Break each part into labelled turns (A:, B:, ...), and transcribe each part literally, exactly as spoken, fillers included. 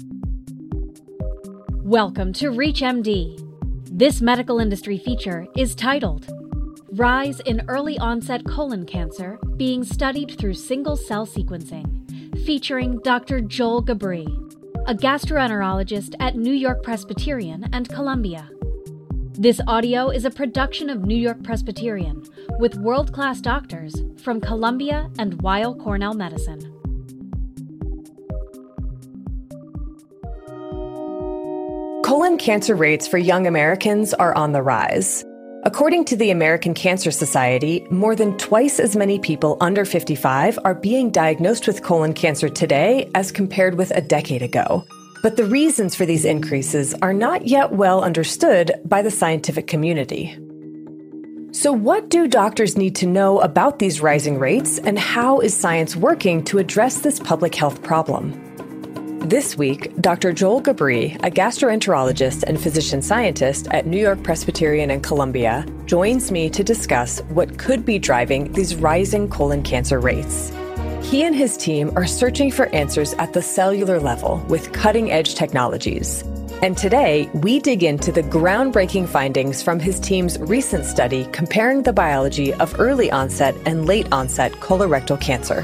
A: Welcome to ReachMD. This medical industry feature is titled Rise in Early Onset Colon Cancer Being Studied Through Single-Cell Sequencing, featuring Doctor Joel Gabri, a gastroenterologist at New York Presbyterian and Columbia. This audio is a production of New York Presbyterian with world-class doctors from Columbia and Weill Cornell Medicine.
B: Colon cancer rates for young Americans are on the rise. According to the American Cancer Society, more than twice as many people under fifty-five are being diagnosed with colon cancer today as compared with a decade ago. But the reasons for these increases are not yet well understood by the scientific community. So what do doctors need to know about these rising rates, and how is science working to address this public health problem? This week, Doctor Joel Gabri, a gastroenterologist and physician scientist at New York Presbyterian and Columbia, joins me to discuss what could be driving these rising colon cancer rates. He and his team are searching for answers at the cellular level with cutting-edge technologies. And today, we dig into the groundbreaking findings from his team's recent study comparing the biology of early onset and late onset colorectal cancer.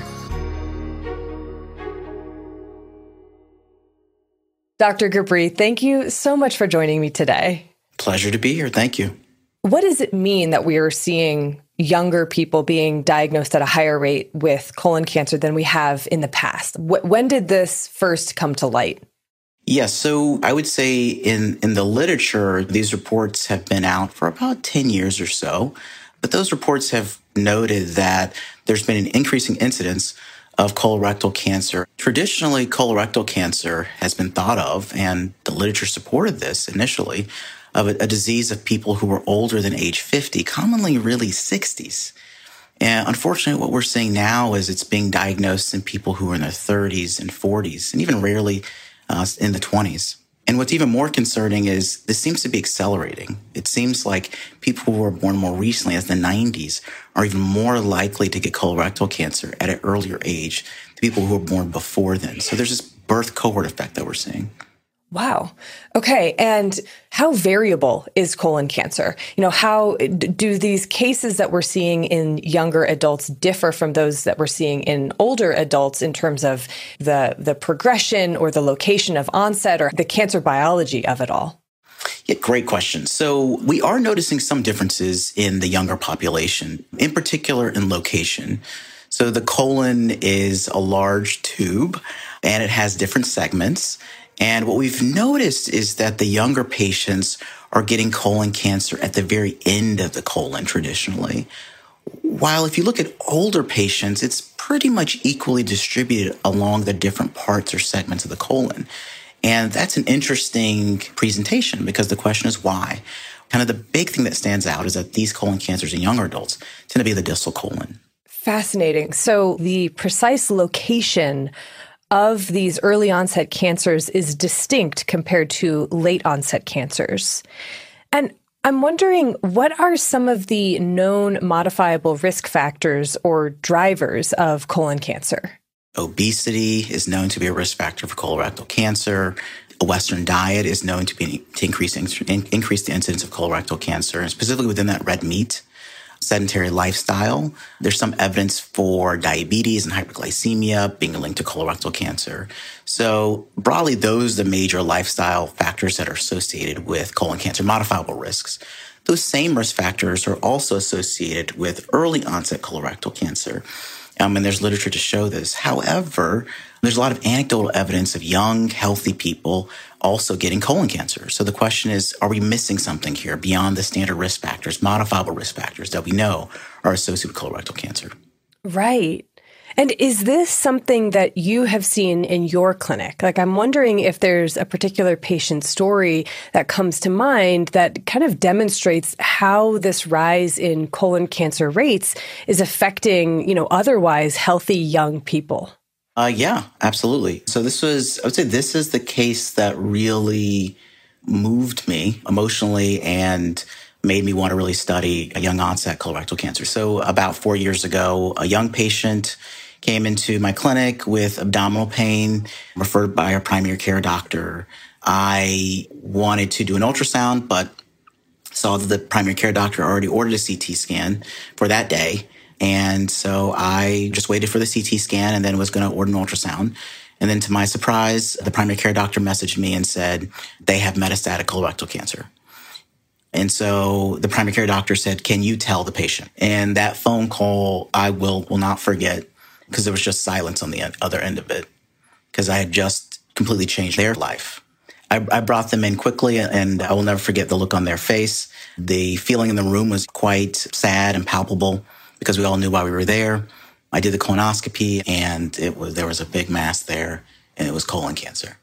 B: Doctor Gabri, thank you so much for joining me today.
C: Pleasure to be here. Thank you.
B: What does it mean that we are seeing younger people being diagnosed at a higher rate with colon cancer than we have in the past? Wh- when did this first come to light?
C: Yes, so I would say in, in the literature, these reports have been out for about ten years or so, but those reports have noted that there's been an increasing incidence of colorectal cancer. Traditionally, colorectal cancer has been thought of, and the literature supported this initially, of a, a disease of people who were older than age fifty, commonly really sixties. And unfortunately, what we're seeing now is it's being diagnosed in people who are in their thirties and forties, and even rarely uh, in the twenties. And what's even more concerning is this seems to be accelerating. It seems like people who were born more recently, as the nineties, are even more likely to get colorectal cancer at an earlier age than people who were born before then. So there's this birth cohort effect that we're seeing.
B: Wow. Okay. And how variable is colon cancer? You know, how do these cases that we're seeing in younger adults differ from those that we're seeing in older adults in terms of the, the progression or the location of onset or the cancer biology of it all?
C: Yeah, great question. So we are noticing some differences in the younger population, in particular in location. So the colon is a large tube and it has different segments. And what we've noticed is that the younger patients are getting colon cancer at the very end of the colon traditionally. While if you look at older patients, it's pretty much equally distributed along the different parts or segments of the colon. And that's an interesting presentation because the question is why. Kind of the big thing that stands out is that these colon cancers in younger adults tend to be the distal colon.
B: Fascinating. So the precise location of these early onset cancers is distinct compared to late onset cancers. And I'm wondering, what are some of the known modifiable risk factors or drivers of colon cancer?
C: Obesity is known to be a risk factor for colorectal cancer. A Western diet is known to be to increase, increase the incidence of colorectal cancer, and specifically within that red meat. Sedentary lifestyle. There's some evidence for diabetes and hyperglycemia being linked to colorectal cancer. So broadly, those are the major lifestyle factors that are associated with colon cancer, modifiable risks. Those same risk factors are also associated with early onset colorectal cancer. Um, and there's literature to show this. However, there's a lot of anecdotal evidence of young, healthy people also getting colon cancer. So the question is, are we missing something here beyond the standard risk factors, modifiable risk factors that we know are associated with colorectal cancer?
B: Right. And is this something that you have seen in your clinic? Like, I'm wondering if there's a particular patient story that comes to mind that kind of demonstrates how this rise in colon cancer rates is affecting, you know, otherwise healthy young people.
C: Uh, yeah, absolutely. So this was, I would say this is the case that really moved me emotionally and made me want to really study a young onset colorectal cancer. So about four years ago, a young patient, came into my clinic with abdominal pain, referred by a primary care doctor. I wanted to do an ultrasound, but saw that the primary care doctor already ordered a C T scan for that day. And so I just waited for the C T scan and then was going to order an ultrasound. And then to my surprise, the primary care doctor messaged me and said they have metastatic colorectal cancer. And so the primary care doctor said, can you tell the patient? And that phone call, I will will not forget, because there was just silence on the other end of it, because I had just completely changed their life. I, I brought them in quickly, and I will never forget the look on their face. The feeling in the room was quite sad and palpable, because we all knew why we were there. I did the colonoscopy, and it was there was a big mass there, and it was colon cancer.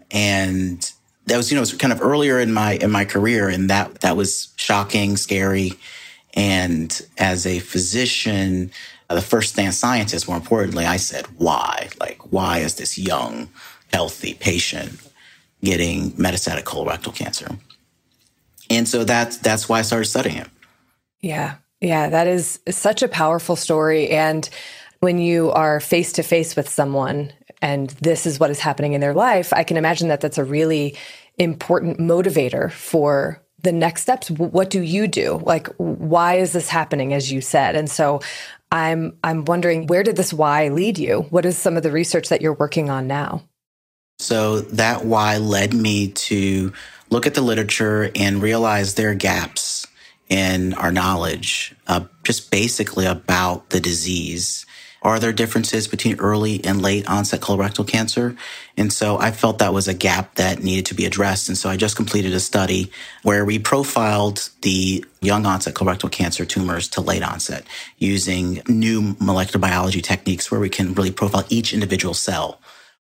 C: And that was, you know, it was kind of earlier in my in my career, and that that was shocking, scary. And as a physician, the first stand scientist, more importantly, I said, why? Like, why is this young, healthy patient getting metastatic colorectal cancer? And so that's that's why I started studying it.
B: Yeah. Yeah, that is such a powerful story. And when you are face to face with someone and this is what is happening in their life, I can imagine that that's a really important motivator for the next steps. What do you do? Like, why is this happening, as you said? And so I'm I'm wondering, where did this why lead you? What is some of the research that you're working on now?
C: So that why led me to look at the literature and realize there are gaps in our knowledge, uh, just basically about the disease. Are there differences between early and late onset colorectal cancer? And so I felt that was a gap that needed to be addressed. And so I just completed a study where we profiled the young onset colorectal cancer tumors to late onset using new molecular biology techniques where we can really profile each individual cell.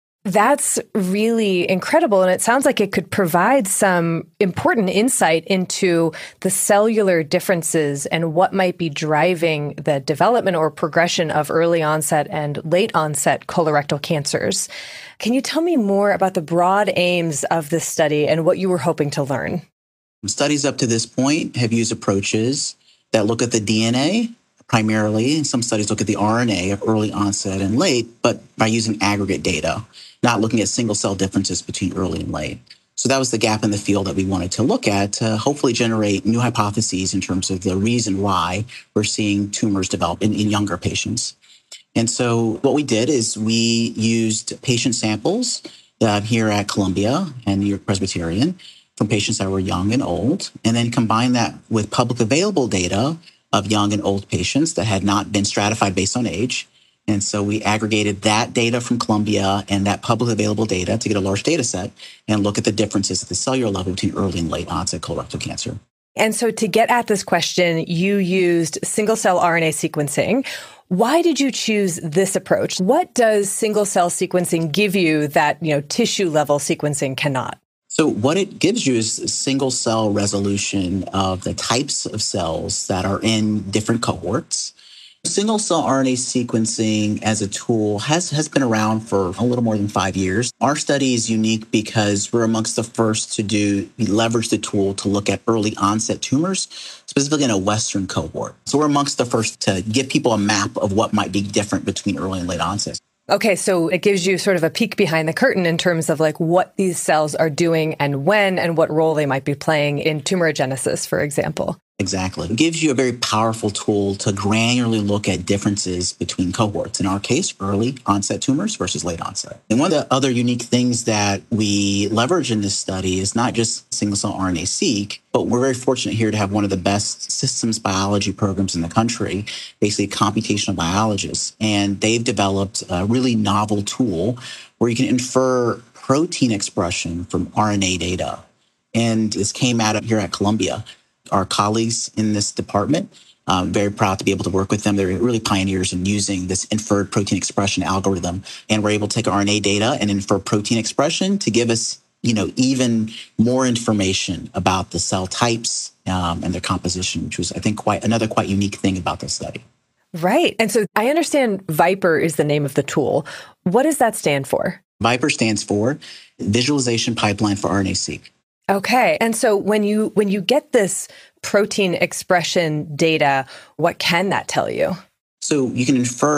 B: That's really incredible. And it sounds like it could provide some important insight into the cellular differences and what might be driving the development or progression of early onset and late onset colorectal cancers. Can you tell me more about the broad aims of this study and what you were hoping to learn?
C: Studies up to this point have used approaches that look at the D N A primarily. Some studies look at the R N A of early onset and late, but by using aggregate data, not looking at single cell differences between early and late. So that was the gap in the field that we wanted to look at to hopefully generate new hypotheses in terms of the reason why we're seeing tumors develop in, in younger patients. And so what we did is we used patient samples uh, here at Columbia and New York Presbyterian from patients that were young and old, and then combined that with public available data of young and old patients that had not been stratified based on age. And so we aggregated that data from Columbia and that public available data to get a large data set and look at the differences at the cellular level between early and late onset colorectal cancer.
B: And so to get at this question, you used single cell R N A sequencing. Why did you choose this approach? What does single cell sequencing give you that, you know, tissue level sequencing cannot?
C: So what it gives you is single cell resolution of the types of cells that are in different cohorts. Single cell R N A sequencing as a tool has, has been around for a little more than five years. Our study is unique because we're amongst the first to do, we leverage the tool to look at early onset tumors, specifically in a Western cohort. So we're amongst the first to give people a map of what might be different between early and late onset.
B: Okay, so it gives you sort of a peek behind the curtain in terms of like what these cells are doing and when and what role they might be playing in tumorigenesis, for example.
C: Exactly. It gives you a very powerful tool to granularly look at differences between cohorts. In our case, early onset tumors versus late onset. And one of the other unique things that we leverage in this study is not just single cell R N A-seq, but we're very fortunate here to have one of the best systems biology programs in the country, basically computational biologists. And they've developed a really novel tool where you can infer protein expression from R N A data. And this came out of here at Columbia. Our colleagues in this department, I'm very proud to be able to work with them. They're really pioneers in using this inferred protein expression algorithm. And we're able to take R N A data and infer protein expression to give us, you know, even more information about the cell types um, and their composition, which was, I think, quite another quite unique thing about this study.
B: Right. And so I understand VIPER is the name of the tool. What does that stand for?
C: VIPER stands for Visualization Pipeline for R N A-seq.
B: Okay. And so when you when you get this protein expression data, what can that tell you?
C: So you can infer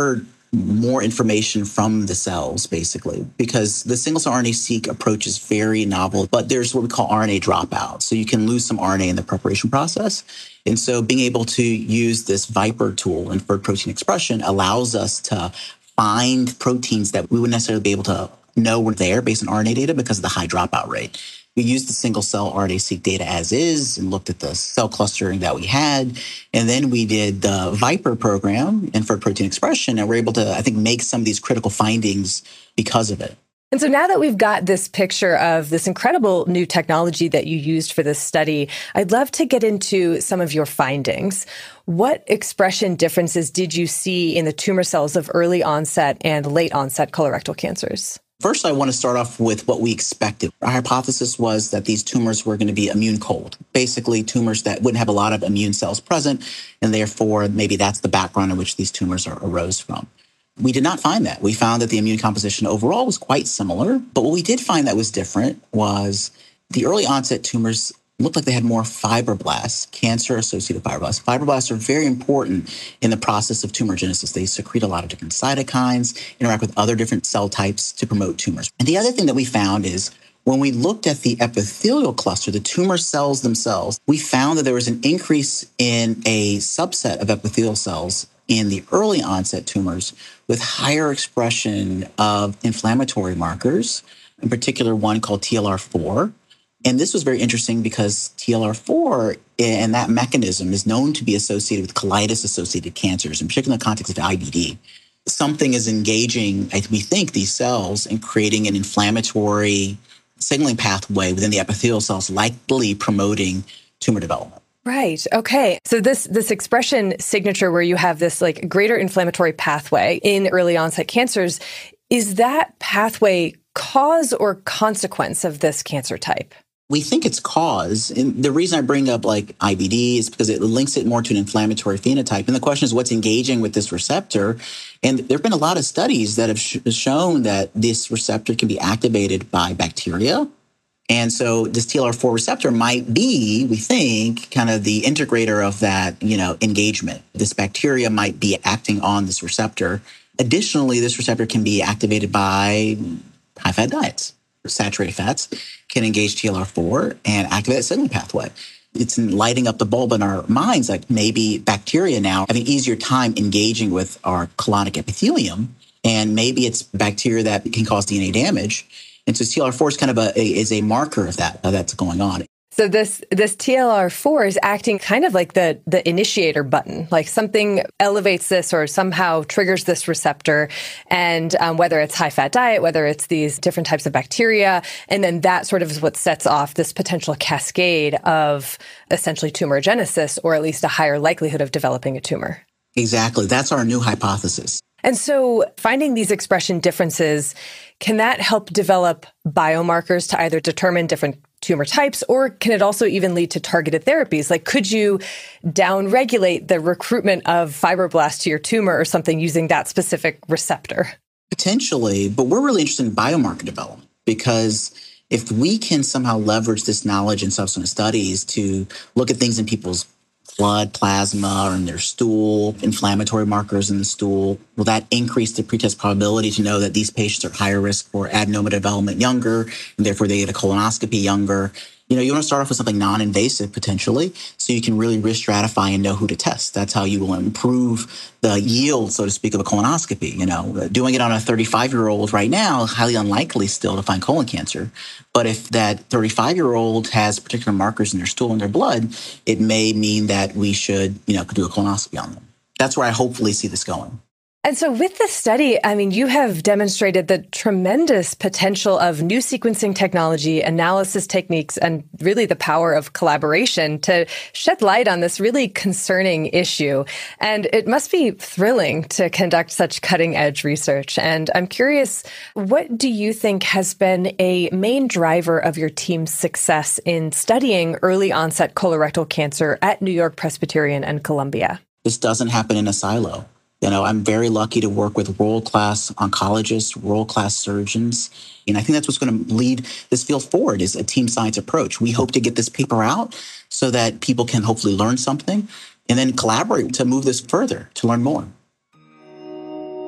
C: more information from the cells, basically, because the single-cell R N A-seq approach is very novel, but there's what we call R N A dropout. So you can lose some R N A in the preparation process. And so being able to use this VIPER tool, inferred protein expression, allows us to find proteins that we wouldn't necessarily be able to know were there based on R N A data because of the high dropout rate. We used the single-cell R N A-seq data as is and looked at the cell clustering that we had. And then we did the VIPER program, inferred protein expression, and we're able to, I think, make some of these critical findings because of it.
B: And so now that we've got this picture of this incredible new technology that you used for this study, I'd love to get into some of your findings. What expression differences did you see in the tumor cells of early onset and late onset colorectal cancers?
C: First, I want to start off with what we expected. Our hypothesis was that these tumors were going to be immune cold, basically tumors that wouldn't have a lot of immune cells present, and therefore maybe that's the background in which these tumors are, arose from. We did not find that. We found that the immune composition overall was quite similar, but what we did find that was different was the early onset tumors looked like they had more fibroblasts, cancer-associated fibroblasts. Fibroblasts are very important in the process of tumorigenesis. They secrete a lot of different cytokines, interact with other different cell types to promote tumors. And the other thing that we found is when we looked at the epithelial cluster, the tumor cells themselves, we found that there was an increase in a subset of epithelial cells in the early onset tumors with higher expression of inflammatory markers, in particular one called T L R four. And this was very interesting because T L R four and that mechanism is known to be associated with colitis-associated cancers, in particular in the context of I B D. Something is engaging, we think, these cells and creating an inflammatory signaling pathway within the epithelial cells, likely promoting tumor development.
B: Right. Okay. So this this expression signature where you have this like greater inflammatory pathway in early onset cancers, is that pathway cause or consequence of this cancer type?
C: We think it's cause. And the reason I bring up like I B D is because it links it more to an inflammatory phenotype. And the question is what's engaging with this receptor? And there have been a lot of studies that have sh- shown that this receptor can be activated by bacteria. And so this T L R four receptor might be, we think, kind of the integrator of that, you know, engagement. This bacteria might be acting on this receptor. Additionally, this receptor can be activated by high-fat diets. Saturated fats can engage T L R four and activate that signaling pathway. It's lighting up the bulb in our minds, like maybe bacteria now have an easier time engaging with our colonic epithelium, and maybe it's bacteria that can cause D N A damage. And so T L R four is kind of a, a is a marker of that of that's going on.
B: So this this T L R four is acting kind of like the the initiator button, like something elevates this or somehow triggers this receptor, and um, whether it's high-fat diet, whether it's these different types of bacteria, and then that sort of is what sets off this potential cascade of essentially tumorigenesis, or at least a higher likelihood of developing a tumor.
C: Exactly. That's our new hypothesis.
B: And so finding these expression differences, can that help develop biomarkers to either determine different tumor types, or can it also even lead to targeted therapies? Like, could you downregulate the recruitment of fibroblasts to your tumor or something using that specific receptor?
C: Potentially, but we're really interested in biomarker development because if we can somehow leverage this knowledge in subsequent studies to look at things in people's blood, plasma, or in their stool, inflammatory markers in the stool, will that increase the pretest probability to know that these patients are higher risk for adenoma development younger, and therefore they get a colonoscopy younger? You know, you want to start off with something non-invasive potentially, so you can really risk stratify and know who to test. That's how you will improve the yield, so to speak, of a colonoscopy. You know, doing it on a thirty-five-year-old right now, highly unlikely still to find colon cancer. But if that thirty-five-year-old has particular markers in their stool and their blood, it may mean that we should, you know, do a colonoscopy on them. That's where I hopefully see this going.
B: And so with this study, I mean, you have demonstrated the tremendous potential of new sequencing technology, analysis techniques, and really the power of collaboration to shed light on this really concerning issue. And it must be thrilling to conduct such cutting-edge research. And I'm curious, what do you think has been a main driver of your team's success in studying early onset colorectal cancer at New York Presbyterian and Columbia?
C: This doesn't happen in a silo. You know, I'm very lucky to work with world-class oncologists, world-class surgeons. And I think that's what's going to lead this field forward is a team science approach. We hope to get this paper out so that people can hopefully learn something and then collaborate to move this further, to learn more.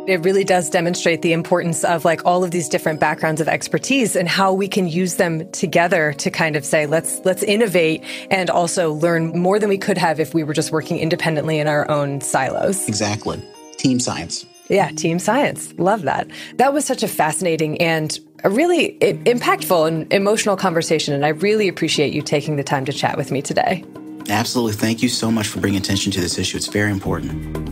B: It really does demonstrate the importance of like all of these different backgrounds of expertise and how we can use them together to kind of say, let's let's innovate and also learn more than we could have if we were just working independently in our own silos.
C: Exactly. Team science.
B: Yeah, team science. Love that. That was such a fascinating and a really I- impactful and emotional conversation. And I really appreciate you taking the time to chat with me today.
C: Absolutely. Thank you so much for bringing attention to this issue. It's very important.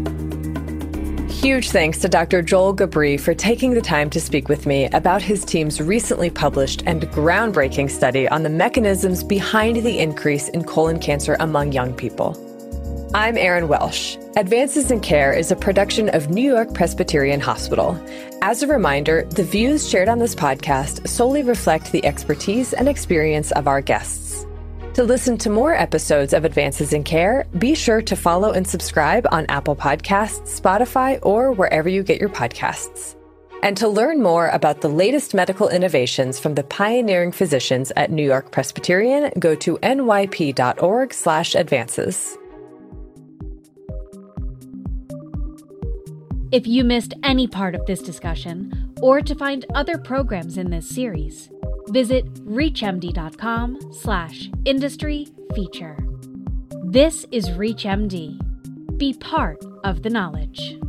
B: Huge thanks to Doctor Joel Gabri for taking the time to speak with me about his team's recently published and groundbreaking study on the mechanisms behind the increase in colon cancer among young people. I'm Erin Welsh. Advances in Care is a production of New York Presbyterian Hospital. As a reminder, the views shared on this podcast solely reflect the expertise and experience of our guests. To listen to more episodes of Advances in Care, be sure to follow and subscribe on Apple Podcasts, Spotify, or wherever you get your podcasts. And to learn more about the latest medical innovations from the pioneering physicians at New York Presbyterian, go to n y p dot org slash advances.
A: If you missed any part of this discussion, or to find other programs in this series, visit reachmd.com slash industry feature. This is ReachMD. Be part of the knowledge.